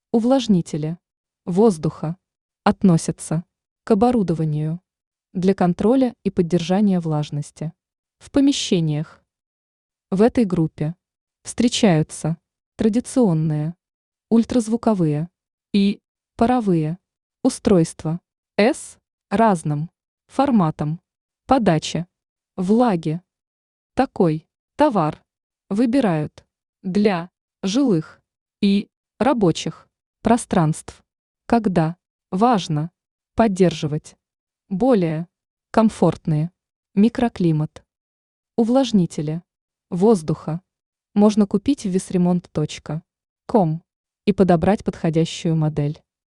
Увлажнители воздуха относятся к оборудованию для контроля и поддержания влажности в помещениях. В этой группе встречаются традиционные, ультразвуковые и паровые устройства с разным форматом подачи влаги. Такой товар выбирают для жилых и рабочих пространств, когда важно поддерживать более комфортный микроклимат. Увлажнители воздуха можно купить в visremont.com и подобрать подходящую модель.